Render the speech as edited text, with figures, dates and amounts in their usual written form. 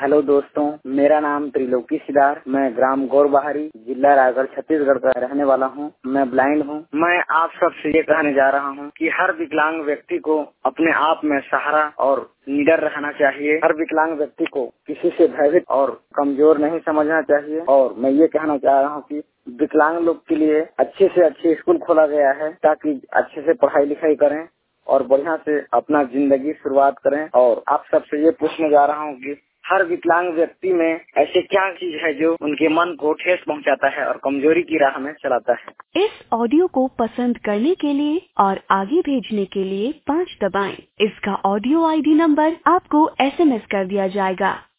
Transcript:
Hello दोस्तों, मेरा नाम त्रिलोकी सिदार, मैं ग्राम गौरबहारी, जिला रायगढ़, छत्तीसगढ़ का रहने वाला हूं। मैं ब्लाइंड हूं। मैं आप सबसे ये कहने जा रहा हूं कि हर विकलांग व्यक्ति को अपने आप में सहारा और निडर रहना चाहिए। हर विकलांग व्यक्ति को किसी से भयभीत और कमजोर नहीं समझना चाहिए। और मैं ये कहना चाह रहा हूँ कि विकलांग लोग के लिए अच्छे से अच्छे स्कूल खोला गया है ताकि अच्छे से पढ़ाई लिखाई करें और बढ़िया से अपना जिंदगी शुरुआत करें। और आप सबसे ये पूछने जा रहा हूँ कि हर विकलांग व्यक्ति में ऐसे क्या चीज है जो उनके मन को ठेस पहुंचाता है और कमजोरी की राह में चलाता है। इस ऑडियो को पसंद करने के लिए और आगे भेजने के लिए 5 दबाएं। इसका ऑडियो ID नंबर आपको SMS कर दिया जाएगा।